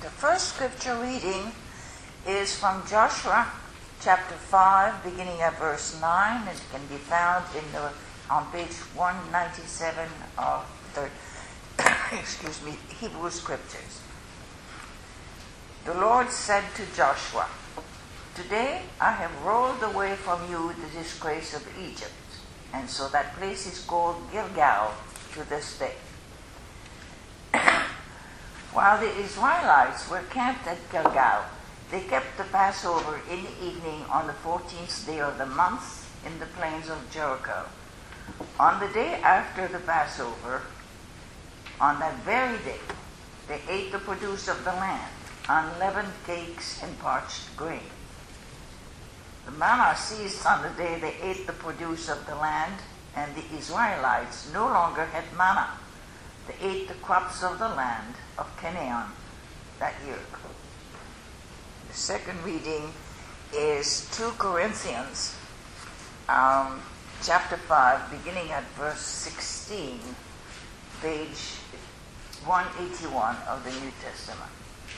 The first scripture reading is from Joshua chapter 5, beginning at verse 9. It can be found on page 197 of the Hebrew Scriptures. The Lord said to Joshua, "Today I have rolled away from you the disgrace of Egypt," and so that place is called Gilgal to this day. While the Israelites were camped at Gilgal, they kept the Passover in the evening on the 14th day of the month in the plains of Jericho. On the day after the Passover, on that very day, they ate the produce of the land, unleavened cakes and parched grain. The manna ceased on the day they ate the produce of the land, and the Israelites no longer had manna. They ate the crops of the land of Canaan that year. The second reading is 2 Corinthians chapter 5, beginning at verse 16, page 181 of the New Testament.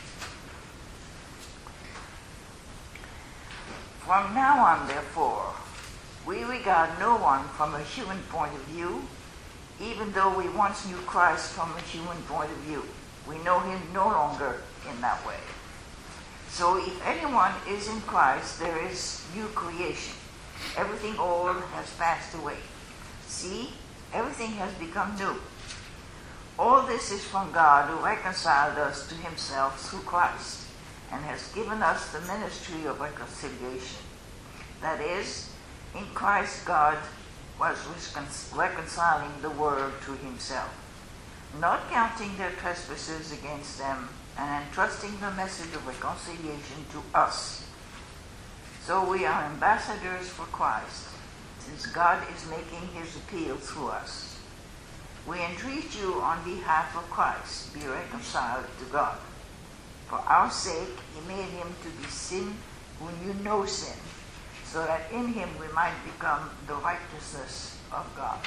From now on, therefore, we regard no one from a human point of view, even though we once knew Christ from a human point of view. We know him no longer in that way. So if anyone is in Christ, there is new creation. Everything old has passed away. See, everything has become new. All this is from God, who reconciled us to himself through Christ, and has given us the ministry of reconciliation. That is, in Christ God was reconciling the world to himself, not counting their trespasses against them, and entrusting the message of reconciliation to us. So we are ambassadors for Christ, since God is making his appeal through us. We entreat you on behalf of Christ, be reconciled to God. For our sake he made him to be sin who knew no sin, so that in him we might become the righteousness of God.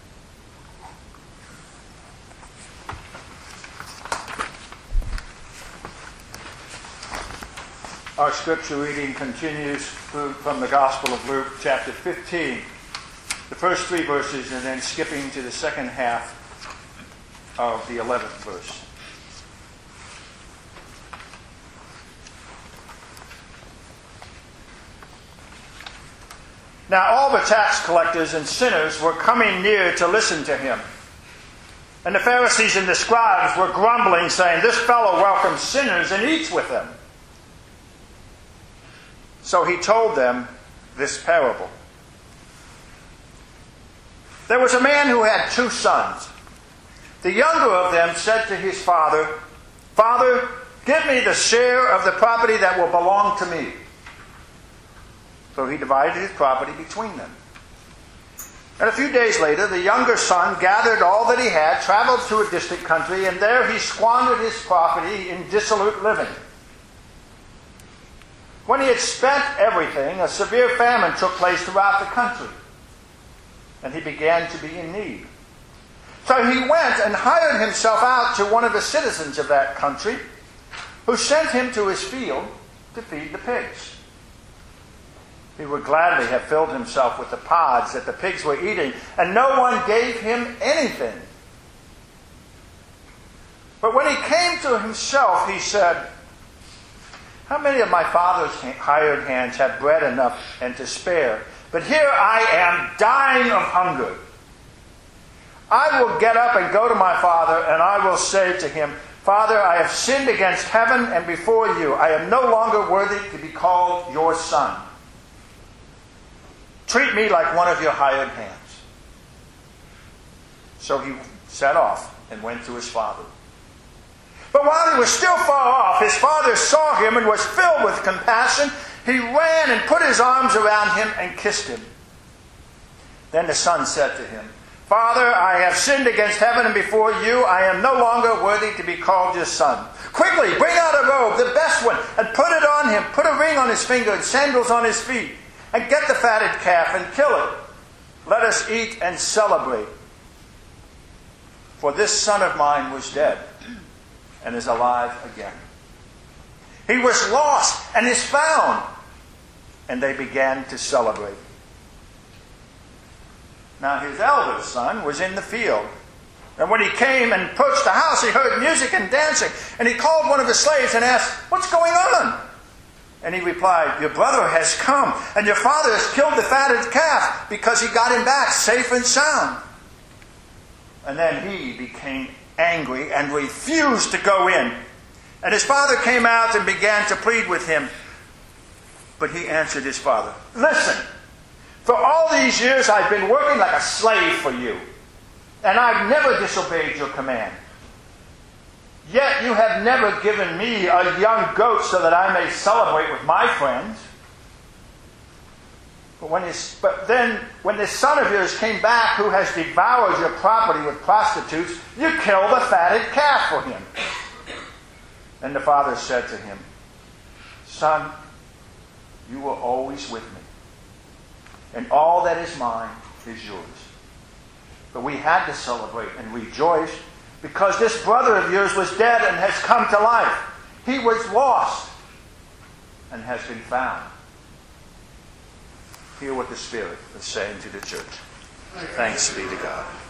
Our scripture reading continues from the Gospel of Luke, chapter 15, the first 3 verses, and then skipping to the second half of the 11th verse. Now all the tax collectors and sinners were coming near to listen to him. And the Pharisees and the scribes were grumbling, saying, "This fellow welcomes sinners and eats with them." So he told them this parable. There was a man who had 2 sons. The younger of them said to his father, "Father, give me the share of the property that will belong to me." So he divided his property between them. And a few days later, the younger son gathered all that he had, traveled to a distant country, and there he squandered his property in dissolute living. When he had spent everything, a severe famine took place throughout the country, and he began to be in need. So he went and hired himself out to one of the citizens of that country, who sent him to his field to feed the pigs. He would gladly have filled himself with the pods that the pigs were eating, and no one gave him anything. But when he came to himself, he said, "How many of my father's hired hands have bread enough and to spare? But here I am dying of hunger. I will get up and go to my father, and I will say to him, 'Father, I have sinned against heaven and before you. I am no longer worthy to be called your son. Treat me like one of your hired hands.' So he set off and went to his father. But while he was still far off, his father saw him and was filled with compassion. He ran and put his arms around him and kissed him. Then the son said to him, 'Father, I have sinned against heaven and before you. I am no longer worthy to be called your son. Quickly, bring out a robe, the best one, and put it on him. Put a ring on his finger and sandals on his feet. And get the fatted calf and kill it. Let us eat and celebrate. For this son of mine was dead and is alive again. He was lost and is found. And they began to celebrate. Now his eldest son was in the field. And when he came and approached the house, he heard music and dancing. And he called one of the slaves and asked, "What's going on?" And he replied, "Your brother has come, and your father has killed the fatted calf because he got him back safe and sound." And then he became angry and refused to go in. And his father came out and began to plead with him. But he answered his father, "Listen, for all these years I've been working like a slave for you, and I've never disobeyed your command. Yet you have never given me a young goat so that I may celebrate with my friends. But then, when this son of yours came back who has devoured your property with prostitutes, you killed the fatted calf for him." And the father said to him, "Son, you were always with me, and all that is mine is yours. But we had to celebrate and rejoice because this brother of yours was dead and has come to life. He was lost and has been found." Hear what the Spirit is saying to the church. Thanks be to God.